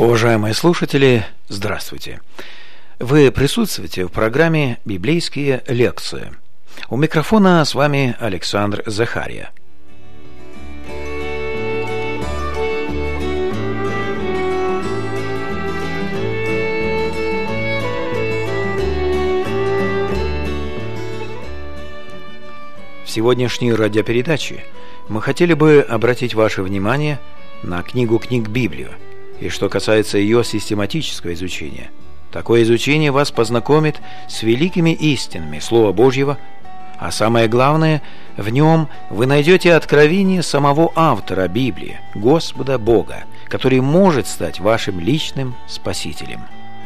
Уважаемые слушатели, здравствуйте! Вы присутствуете в программе «Библейские лекции». У микрофона с вами Александр Захария. В сегодняшней радиопередаче мы хотели бы обратить ваше внимание на книгу книг Библию. И что касается ее систематического изучения, такое изучение вас познакомит с великими истинами Слова Божьего, а самое главное, в нем вы найдете откровение самого автора Библии, Господа Бога, который может стать вашим личным спасителем.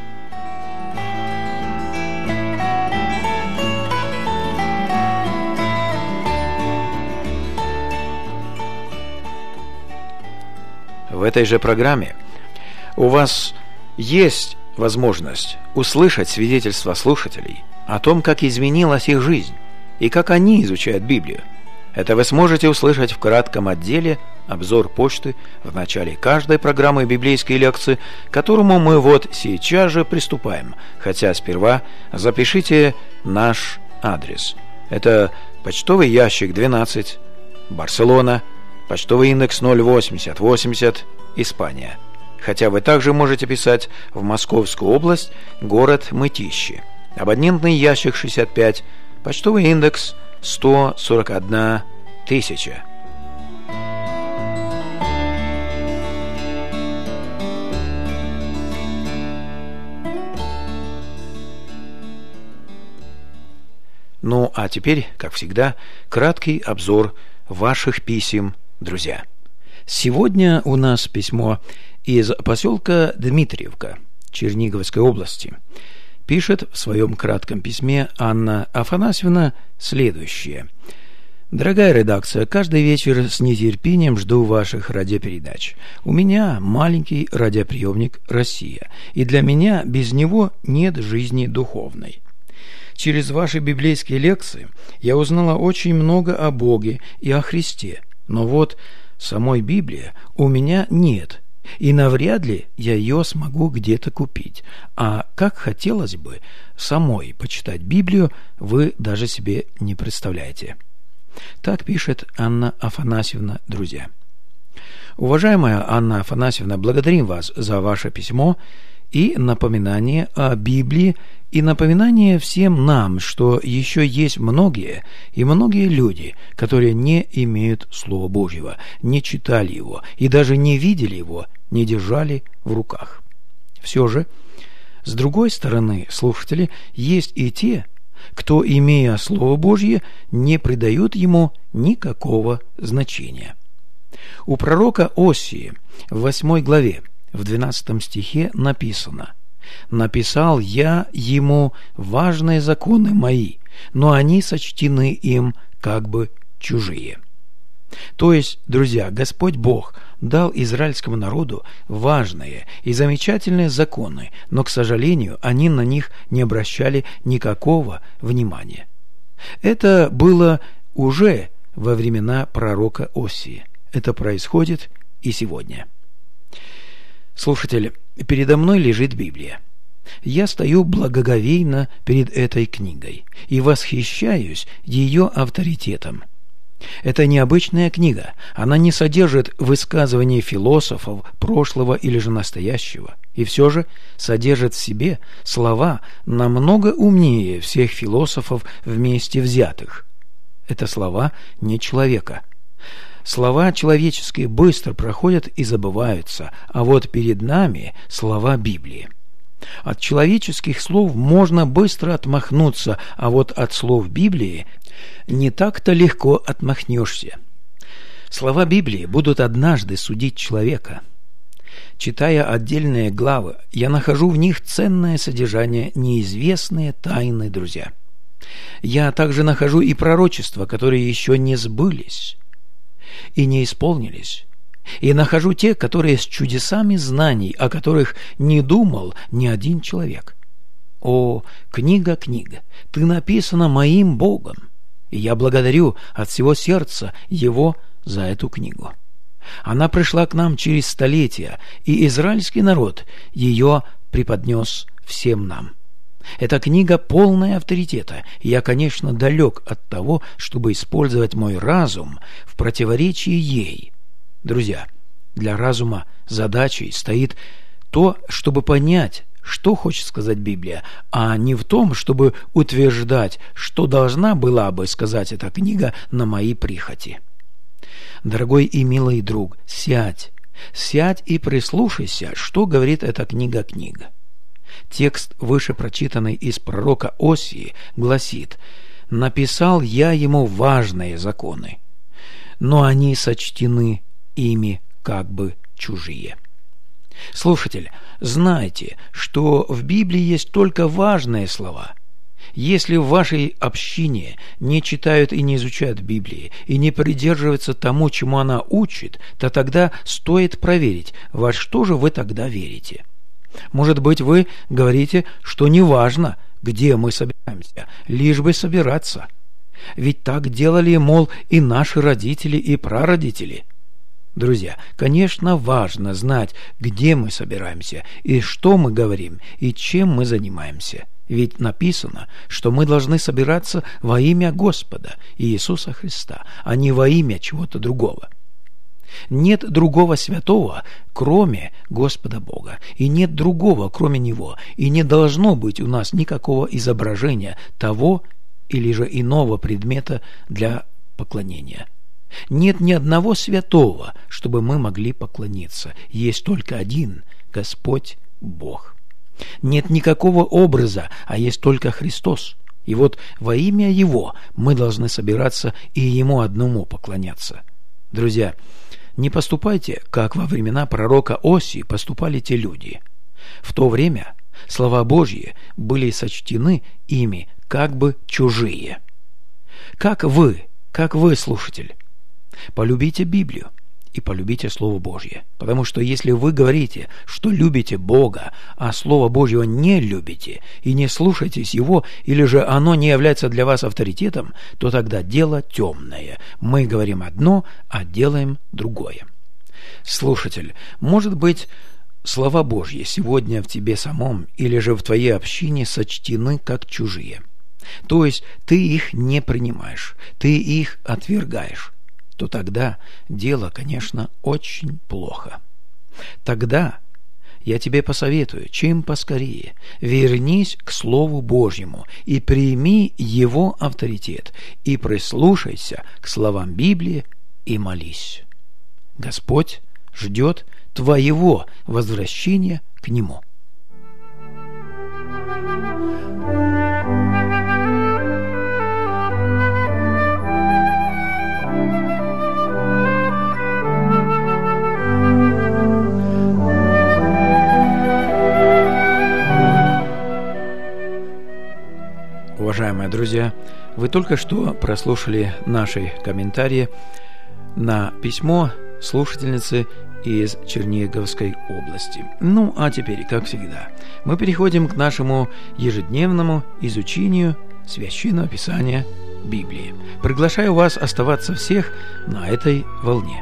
В этой же программе у вас есть возможность услышать свидетельства слушателей о том, как изменилась их жизнь и как они изучают Библию. Это вы сможете услышать в кратком отделе «Обзор почты» в начале каждой программы библейской лекции, к которому мы вот сейчас же приступаем. Хотя сперва запишите наш адрес. Это почтовый ящик 12, Барселона, почтовый индекс 08080, Испания. Хотя вы также можете писать в Московскую область, город Мытищи. Абонентный ящик 65, почтовый индекс 141 тысяча. Ну, а теперь, как всегда, краткий обзор ваших писем, друзья. Сегодня у нас письмо из поселка Дмитриевка Черниговской области. Пишет в своем кратком письме Анна Афанасьевна следующее. «Дорогая редакция, каждый вечер с нетерпением жду ваших радиопередач. У меня маленький радиоприемник «Россия», и для меня без него нет жизни духовной. Через ваши библейские лекции я узнала очень много о Боге и о Христе, но вот самой Библии у меня нет, и навряд ли я ее смогу где-то купить. А как хотелось бы самой почитать Библию, вы даже себе не представляете». Так пишет Анна Афанасьевна, друзья. Уважаемая Анна Афанасьевна, благодарим вас за ваше письмо и напоминание о Библии, и напоминание всем нам, что еще есть многие люди, которые не имеют Слова Божьего, не читали его и даже не видели его, не держали в руках. Все же, с другой стороны, слушатели, есть и те, кто, имея Слово Божье, не придают ему никакого значения. У пророка Осии в 8 главе, в 12 стихе написано: «Написал я ему важные законы мои, но они сочтены им как бы чужие». То есть, друзья, Господь Бог дал израильскому народу важные и замечательные законы, но, к сожалению, они на них не обращали никакого внимания. Это было уже во времена пророка Осии. Это происходит и сегодня. Слушатели, передо мной лежит Библия. Я стою благоговейно перед этой книгой и восхищаюсь ее авторитетом. Это необычная книга, она не содержит высказываний философов прошлого или же настоящего, и все же содержит в себе слова намного умнее всех философов вместе взятых. Это слова не человека. Слова человеческие быстро проходят и забываются, а вот перед нами слова Библии. От человеческих слов можно быстро отмахнуться, а вот от слов Библии не так-то легко отмахнешься. Слова Библии будут однажды судить человека. Читая отдельные главы, я нахожу в них ценное содержание, неизвестные тайны, друзья. Я также нахожу и пророчества, которые еще не сбылись и не исполнились, и нахожу те, которые с чудесами знаний, о которых не думал ни один человек. О, книга, ты написана моим Богом, и я благодарю от всего сердца Его за эту книгу. Она пришла к нам через столетия, и израильский народ ее преподнес всем нам. Эта книга полная авторитета, и я, конечно, далек от того, чтобы использовать мой разум в противоречии ей. Друзья, для разума задачей стоит то, чтобы понять, что хочет сказать Библия, а не в том, чтобы утверждать, что должна была бы сказать эта книга на мои прихоти. Дорогой и милый друг, сядь и прислушайся, что говорит эта книга. Текст, выше прочитанный из пророка Осии, гласит: «Написал я ему важные законы, но они сочтены ими как бы чужие». Слушатель, знайте, что в Библии есть только важные слова. Если в вашей общине не читают и не изучают Библии, и не придерживаются тому, чему она учит, то тогда стоит проверить, во что же вы тогда верите. Может быть, вы говорите, что не важно, где мы собираемся, лишь бы собираться. Ведь так делали, мол, и наши родители, и прародители. Друзья, конечно, важно знать, где мы собираемся, и что мы говорим, и чем мы занимаемся. Ведь написано, что мы должны собираться во имя Господа Иисуса Христа, а не во имя чего-то другого. Нет другого святого, кроме Господа Бога, и нет другого, кроме Него, и не должно быть у нас никакого изображения того или же иного предмета для поклонения. Нет ни одного святого, чтобы мы могли поклониться. Есть только один – Господь Бог. Нет никакого образа, а есть только Христос. И вот во имя Его мы должны собираться и Ему одному поклоняться. Друзья, не поступайте, как во времена пророка Осии поступали те люди. В то время слова Божьи были сочтены ими как бы чужие. Как вы, слушатель, полюбите Библию и полюбите Слово Божье. Потому что если вы говорите, что любите Бога, а Слово Божьего не любите и не слушаетесь Его, или же оно не является для вас авторитетом, то тогда дело темное. Мы говорим одно, а делаем другое. Слушатель, может быть, слова Божьи сегодня в тебе самом или же в твоей общине сочтены как чужие. То есть ты их не принимаешь, ты их отвергаешь. То тогда дело, конечно, очень плохо. Тогда я тебе посоветую, чем поскорее вернись к Слову Божьему и прими его авторитет, и прислушайся к словам Библии и молись. Господь ждет твоего возвращения к Нему. Уважаемые друзья, вы только что прослушали наши комментарии на письмо слушательницы из Черниговской области. Ну, а теперь, как всегда, мы переходим к нашему ежедневному изучению Священного Писания Библии. Приглашаю вас оставаться всех на этой волне.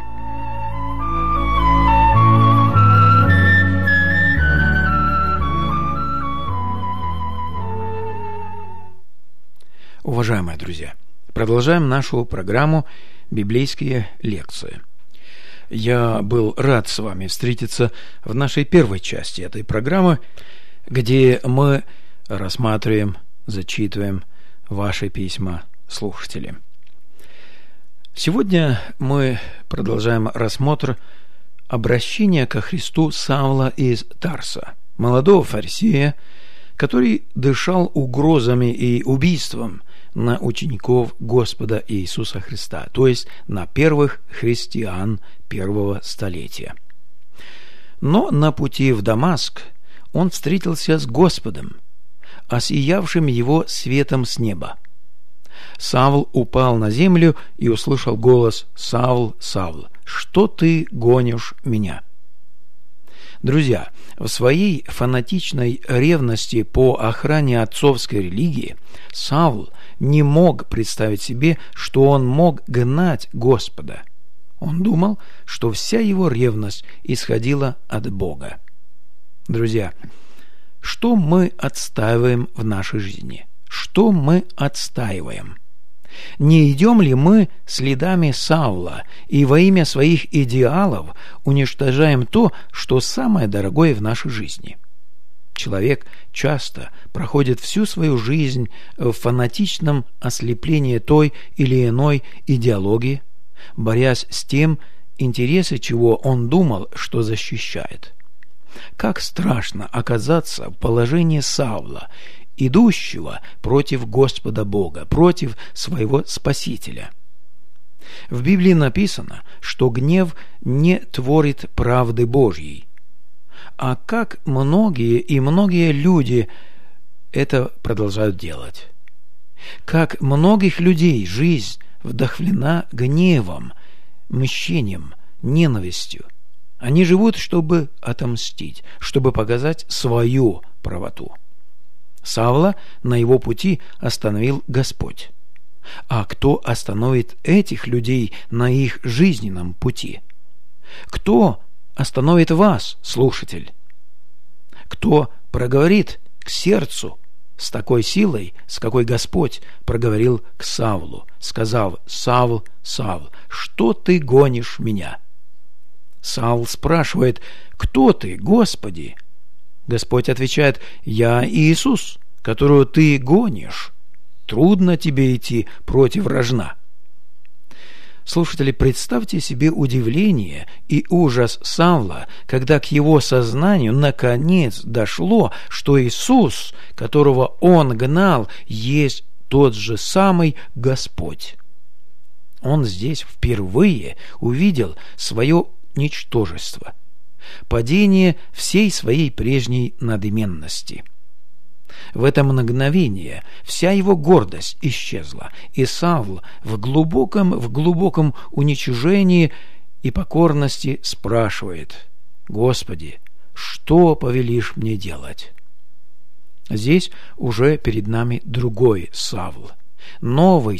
Уважаемые друзья, продолжаем нашу программу «Библейские лекции». Я был рад с вами встретиться в нашей первой части этой программы, где мы рассматриваем, зачитываем ваши письма слушателей. Сегодня мы продолжаем рассмотр обращения ко Христу Савла из Тарса, молодого фарисея, который дышал угрозами и убийством на учеников Господа Иисуса Христа, то есть на первых христиан первого столетия. Но на пути в Дамаск он встретился с Господом, осиявшим его светом с неба. Савл упал на землю и услышал голос: «Савл, Савл, что ты гонишь меня?» Друзья, в своей фанатичной ревности по охране отцовской религии Савл не мог представить себе, что он мог гнать Господа. Он думал, что вся его ревность исходила от Бога. Друзья, что мы отстаиваем в нашей жизни? Что мы отстаиваем? Не идем ли мы следами Саула и во имя своих идеалов уничтожаем то, что самое дорогое в нашей жизни? Человек часто проходит всю свою жизнь в фанатичном ослеплении той или иной идеологии, борясь с тем, интересы чего он думал, что защищает. Как страшно оказаться в положении Саула, идущего против Господа Бога, против своего Спасителя. В Библии написано, что гнев не творит правды Божьей. А как многие люди это продолжают делать? Как многих людей жизнь вдохновлена гневом, мщением, ненавистью. Они живут, чтобы отомстить, чтобы показать свою правоту. Саула на его пути остановил Господь. А кто остановит этих людей на их жизненном пути? Кто остановит вас, слушатель? Кто проговорит к сердцу с такой силой, с какой Господь проговорил к Савлу, сказав: «Савл, Савл, что ты гонишь меня?» Савл спрашивает: «Кто ты, Господи?» Господь отвечает: «Я Иисус, которого ты гонишь. Трудно тебе идти против рожна». Слушатели, представьте себе удивление и ужас Савла, когда к его сознанию наконец дошло, что Иисус, которого он гнал, есть тот же самый Господь. Он здесь впервые увидел свое ничтожество, падение всей своей прежней надменности. В это мгновение вся его гордость исчезла, и Савл в глубоком уничижении и покорности спрашивает: «Господи, что повелишь мне делать?» Здесь уже перед нами другой Савл, новый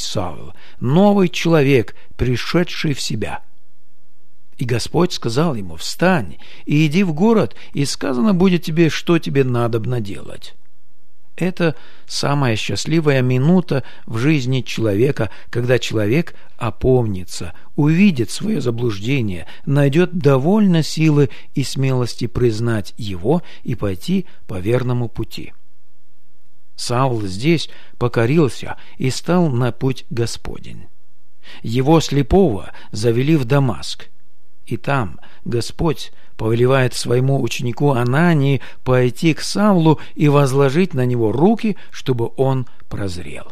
человек, пришедший в себя. И Господь сказал ему: «Встань и иди в город, и сказано будет тебе, что тебе надобно делать». Это самая счастливая минута в жизни человека, когда человек опомнится, увидит свое заблуждение, найдет довольно силы и смелости признать его и пойти по верному пути. Саул здесь покорился и стал на путь Господень. Его слепого завели в Дамаск, и там Господь повелевает своему ученику Анании пойти к Савлу и возложить на него руки, чтобы он прозрел.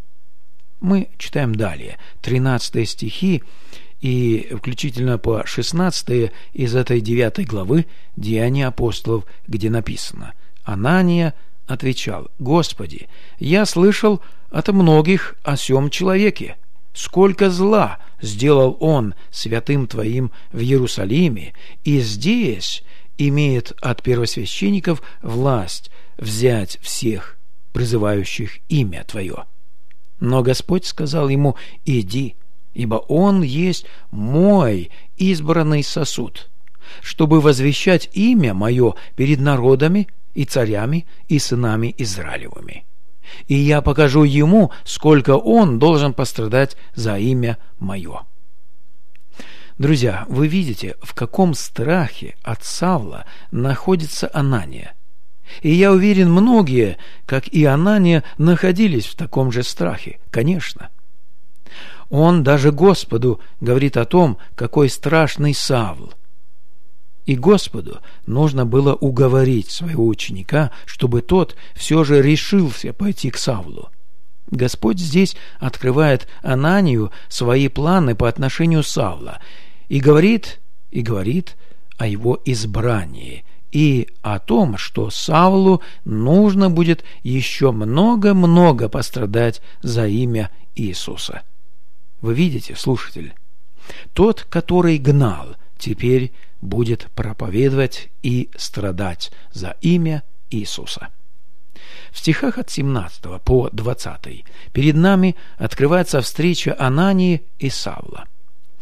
Мы читаем далее 13 стихи и включительно по 16 из этой 9 главы Деяния апостолов, где написано: «Анания отвечал: Господи, я слышал от многих о сем человеке, сколько зла сделал он святым Твоим в Иерусалиме, и здесь имеет от первосвященников власть взять всех, призывающих имя Твое. Но Господь сказал ему: иди, ибо он есть мой избранный сосуд, чтобы возвещать имя мое перед народами и царями и сынами Израилевыми. И я покажу ему, сколько он должен пострадать за имя мое». Друзья, вы видите, в каком страхе от Савла находится Анания. И я уверен, многие, как и Анания, находились в таком же страхе, конечно. Он даже Господу говорит о том, какой страшный Савл. И Господу нужно было уговорить своего ученика, чтобы тот все же решился пойти к Савлу. Господь здесь открывает Ананию свои планы по отношению Савла и говорит о его избрании и о том, что Савлу нужно будет еще много-много пострадать за имя Иисуса. Вы видите, слушатель, тот, который гнал, теперь будет проповедовать и страдать за имя Иисуса. В стихах от 17 по 20 перед нами открывается встреча Анании и Савла.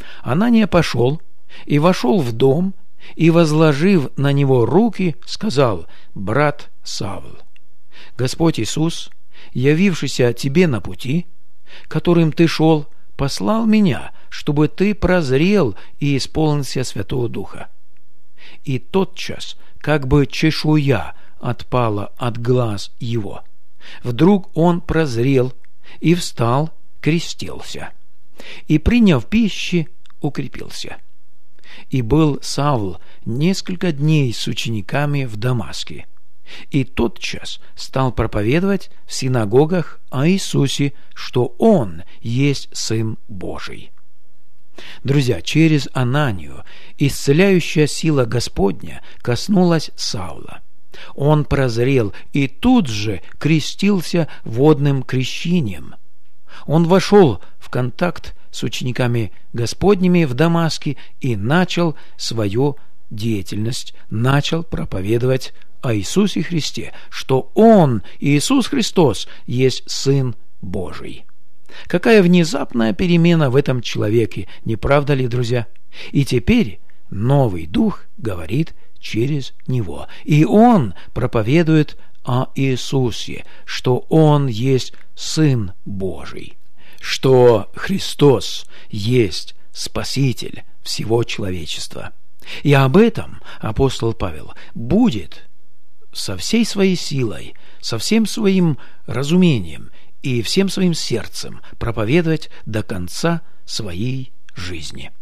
Анания пошел и вошел в дом, и, возложив на него руки, сказал: «Брат Савл, Господь Иисус, явившийся тебе на пути, которым ты шел, послал меня, чтобы ты прозрел и исполнился Святого Духа». И тотчас, как бы чешуя отпала от глаз его, вдруг он прозрел и встал, крестился, и, приняв пищи, укрепился. И был Савл несколько дней с учениками в Дамаске, и тотчас стал проповедовать в синагогах о Иисусе, что Он есть Сын Божий. Друзья, через Ананию исцеляющая сила Господня коснулась Савла. Он прозрел и тут же крестился водным крещением. Он вошел в контакт с учениками Господними в Дамаске и начал свою деятельность, начал проповедовать о Иисусе Христе, что Он, Иисус Христос, есть Сын Божий. Какая внезапная перемена в этом человеке, не правда ли, друзья? И теперь новый Дух говорит через него, и Он проповедует о Иисусе, что Он есть Сын Божий, что Христос есть Спаситель всего человечества. И об этом апостол Павел будет со всей своей силой, со всем своим разумением и всем своим сердцем проповедовать до конца своей жизни.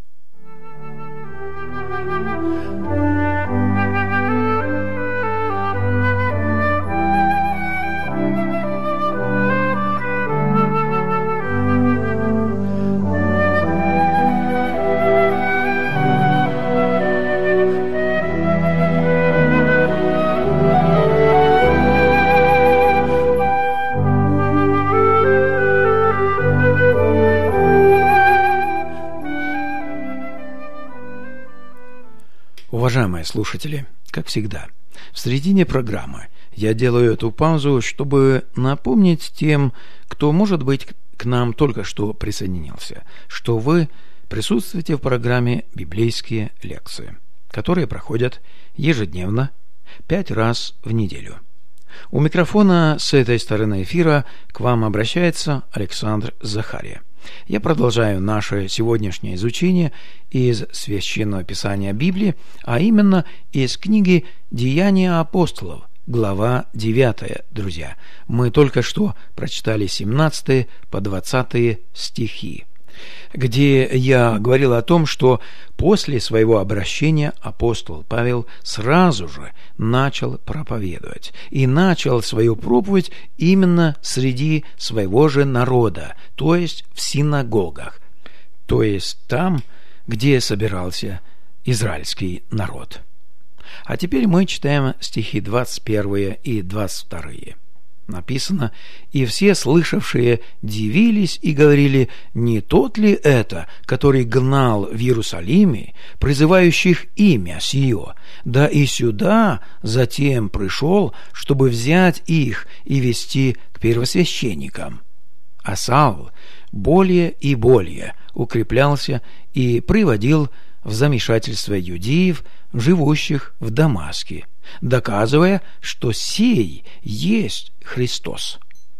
Уважаемые слушатели, как всегда, в середине программы я делаю эту паузу, чтобы напомнить тем, кто, может быть, к нам только что присоединился, что вы присутствуете в программе «Библейские лекции», которые проходят ежедневно 5 раз в неделю. У микрофона с этой стороны эфира к вам обращается Александр Захария. Я продолжаю наше сегодняшнее изучение из Священного Писания Библии, а именно из книги «Деяния апостолов», глава 9, друзья. Мы только что прочитали 17 по 20 стихи, где я говорил о том, что после своего обращения апостол Павел сразу же начал проповедовать и начал свою проповедь именно среди своего же народа, то есть в синагогах, то есть там, где собирался израильский народ. А теперь мы читаем стихи 21 и 22. Написано: «И все слышавшие дивились и говорили: не тот ли это, который гнал в Иерусалиме призывающих имя сие, да и сюда затем пришел, чтобы взять их и вести к первосвященникам?» А Савл более и более укреплялся и приводил в замешательство иудеев, живущих в Дамаске, доказывая, что сей есть Христос.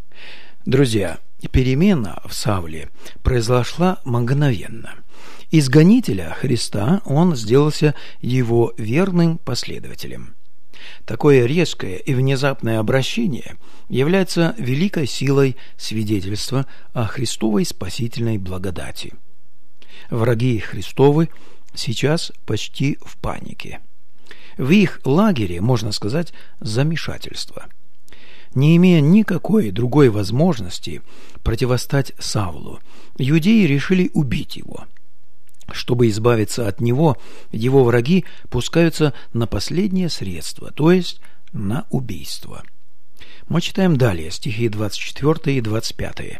Друзья, перемена в Савле произошла мгновенно. Из гонителя Христа он сделался его верным последователем. Такое резкое и внезапное обращение является великой силой свидетельства о Христовой спасительной благодати. Враги Христовы сейчас почти в панике. В их лагере, можно сказать, замешательство. Не имея никакой другой возможности противостать Савлу, иудеи решили убить его. Чтобы избавиться от него, его враги пускаются на последнее средство, то есть на убийство. Мы читаем далее стихи 24 и 25.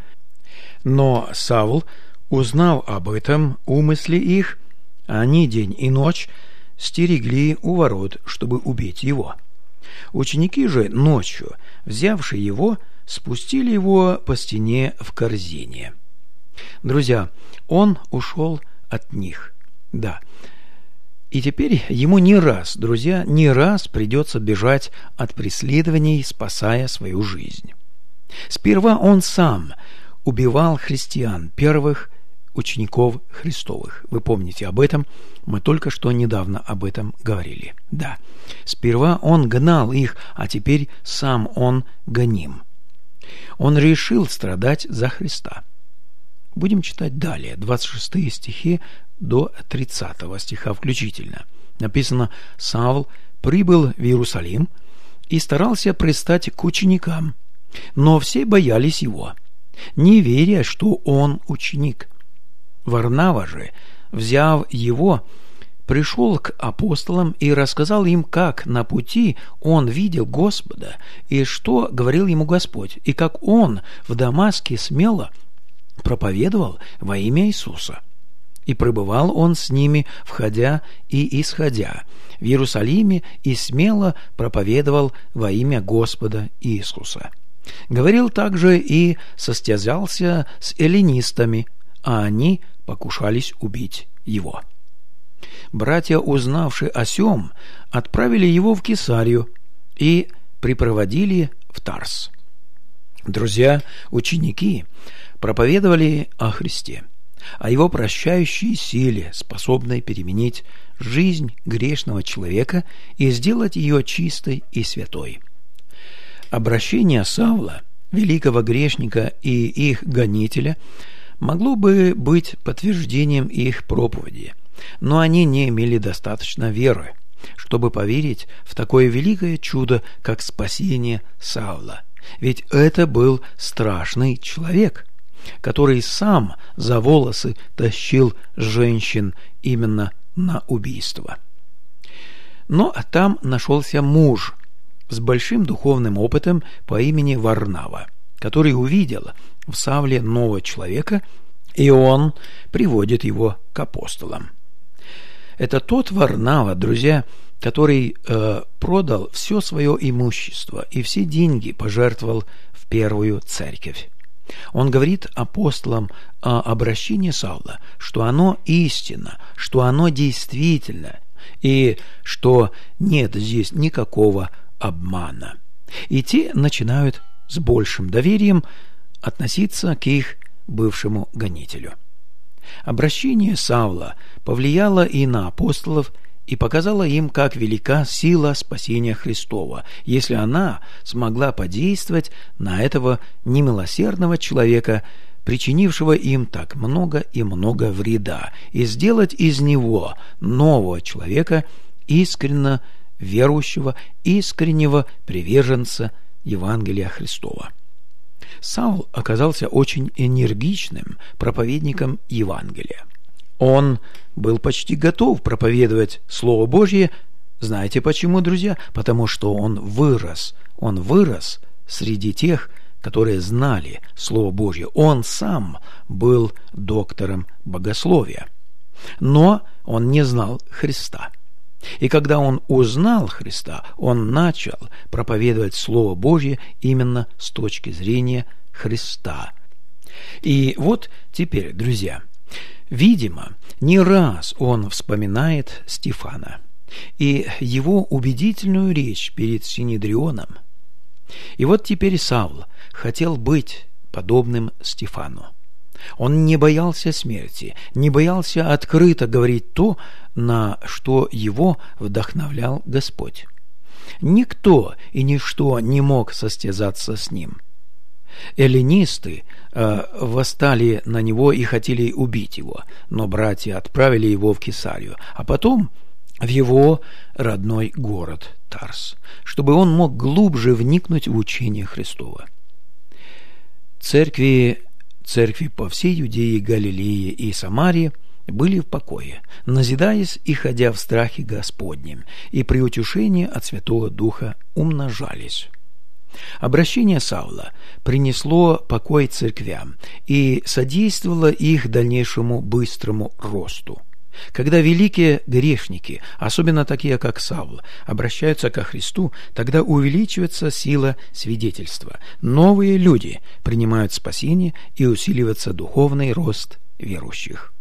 «Но Савл, узнав об этом умысле их, они день и ночь стерегли у ворот, чтобы убить его. Ученики же ночью, взявшие его, спустили его по стене в корзине». Друзья, он ушел от них. Да. И теперь ему не раз, друзья, не раз придется бежать от преследований, спасая свою жизнь. Сперва он сам убивал христиан, первых учеников Христовых. Вы помните об этом? Мы только что недавно об этом говорили. Да. Сперва он гнал их, а теперь сам он гоним. Он решил страдать за Христа. Будем читать далее, 26 стихи до 30 стиха включительно. Написано: «Савл прибыл в Иерусалим и старался пристать к ученикам, но все боялись его, не веря, что он ученик. Варнава же, взяв его, пришел к апостолам и рассказал им, как на пути он видел Господа, и что говорил ему Господь, и как он в Дамаске смело проповедовал во имя Иисуса. И пребывал он с ними, входя и исходя в Иерусалиме, и смело проповедовал во имя Господа Иисуса. Говорил также и состязался с эллинистами, а они покушались убить его. Братья, узнавши о сем, отправили его в Кесарию и припроводили в Тарс». Друзья, ученики проповедовали о Христе, о его прощающей силе, способной переменить жизнь грешного человека и сделать ее чистой и святой. Обращение Савла, великого грешника, и их гонителя могло бы быть подтверждением их проповеди, но они не имели достаточно веры, чтобы поверить в такое великое чудо, как спасение Савла. Ведь это был страшный человек, который сам за волосы тащил женщин именно на убийство. Но там нашелся муж с большим духовным опытом по имени Варнава, который увидел в Савле нового человека, и он приводит его к апостолам. Это тот Варнава, друзья, который продал все свое имущество и все деньги пожертвовал в первую церковь. Он говорит апостолам о обращении Савла, что оно истинно, что оно действительно, и что нет здесь никакого обмана. И те начинают с большим доверием относиться к их бывшему гонителю. Обращение Савла повлияло и на апостолов, и показала им, как велика сила спасения Христова, если она смогла подействовать на этого немилосердного человека, причинившего им так много и много вреда, и сделать из него нового человека, искренне верующего, искреннего приверженца Евангелия Христова. Савл оказался очень энергичным проповедником Евангелия. Он был почти готов проповедовать Слово Божье. Знаете почему, друзья? Потому что он вырос среди тех, которые знали Слово Божье. Он сам был доктором богословия. Но он не знал Христа. И когда он узнал Христа, он начал проповедовать Слово Божье именно с точки зрения Христа. И вот теперь, друзья, видимо, не раз он вспоминает Стефана и его убедительную речь перед Синедрионом. И вот теперь Савл хотел быть подобным Стефану. Он не боялся смерти, не боялся открыто говорить то, на что его вдохновлял Господь. Никто и ничто не мог состязаться с ним. Эллинисты восстали на него и хотели убить его, но братья отправили его в Кесарию, а потом в его родной город Тарс, чтобы он мог глубже вникнуть в учение Христово. Церкви по всей Иудее, Галилее и Самарии были в покое, назидаясь и ходя в страхе Господнем, и при утешении от Святого Духа умножались. Обращение Савла принесло покой церквям и содействовало их дальнейшему быстрому росту. Когда великие грешники, особенно такие, как Савл, обращаются ко Христу, тогда увеличивается сила свидетельства. Новые люди принимают спасение и усиливается духовный рост верующих.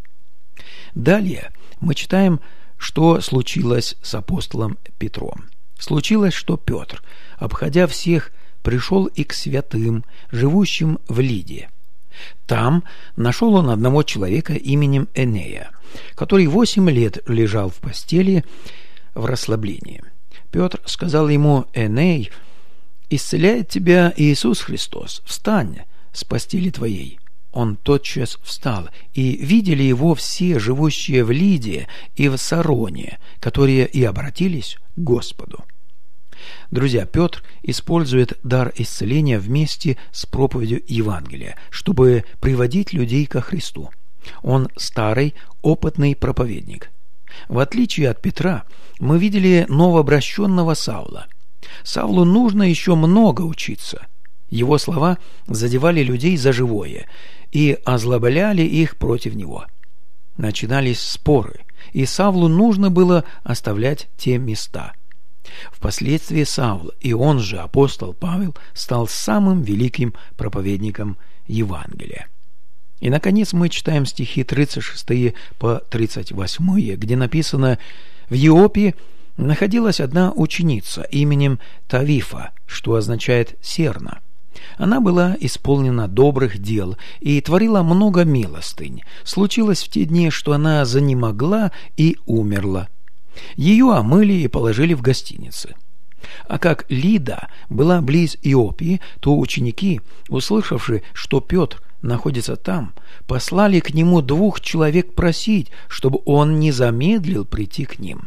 Далее мы читаем, что случилось с апостолом Петром. Случилось, что Петр, обходя всех, пришел и к святым, живущим в Лидии. Там нашел он одного человека именем Энея, который 8 лет лежал в постели в расслаблении. Петр сказал ему: «Эней, исцеляет тебя Иисус Христос, встань с постели твоей». Он тотчас встал, и видели его все, живущие в Лидии и в Сароне, которые и обратились к Господу. Друзья, Петр использует дар исцеления вместе с проповедью Евангелия, чтобы приводить людей ко Христу. Он старый, опытный проповедник. В отличие от Петра, мы видели новообращенного Саула. Саулу нужно еще много учиться. Его слова задевали людей за живое и озлобляли их против него. Начинались споры, и Савлу нужно было оставлять те места. Впоследствии Савл, и он же апостол Павел, стал самым великим проповедником Евангелия. И, наконец, мы читаем стихи 36 по 38, где написано: «В Иопии находилась одна ученица именем Тавифа, что означает «серна». Она была исполнена добрых дел и творила много милостынь. Случилось в те дни, что она занемогла и умерла. Ее омыли и положили в гостинице. А как Лида была близ Иопии, то ученики, услышавши, что Петр находится там, послали к нему 2 человек просить, чтобы он не замедлил прийти к ним».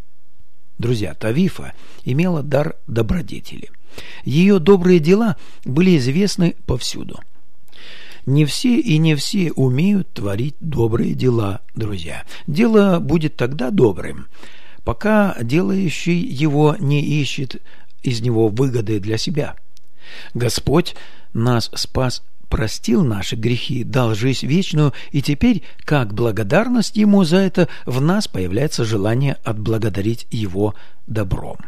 Друзья, Тавифа имела дар добродетели. Ее добрые дела были известны повсюду. Не все умеют творить добрые дела, друзья. Дело будет тогда добрым, пока делающий его не ищет из него выгоды для себя. Господь нас спас, простил наши грехи, дал жизнь вечную, и теперь, как благодарность Ему за это, в нас появляется желание отблагодарить Его добром.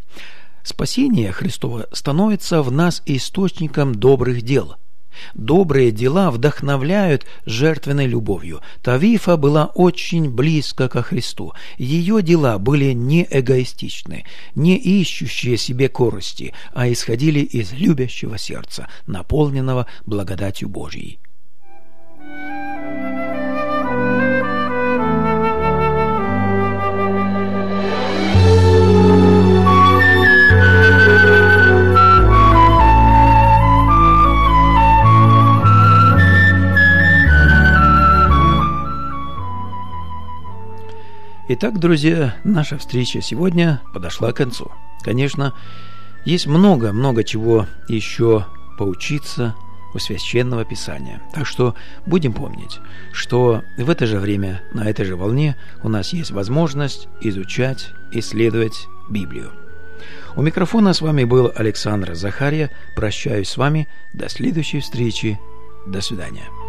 Спасение Христово становится в нас источником добрых дел. Добрые дела вдохновляют жертвенной любовью. Тавифа была очень близко ко Христу. Ее дела были не эгоистичны, не ищущие себе корысти, а исходили из любящего сердца, наполненного благодатью Божьей. Итак, друзья, наша встреча сегодня подошла к концу. Конечно, есть много чего еще поучиться у Священного Писания. Так что будем помнить, что в это же время, на этой же волне у нас есть возможность изучать, исследовать Библию. У микрофона с вами был Александр Захарья. Прощаюсь с вами. До следующей встречи. До свидания.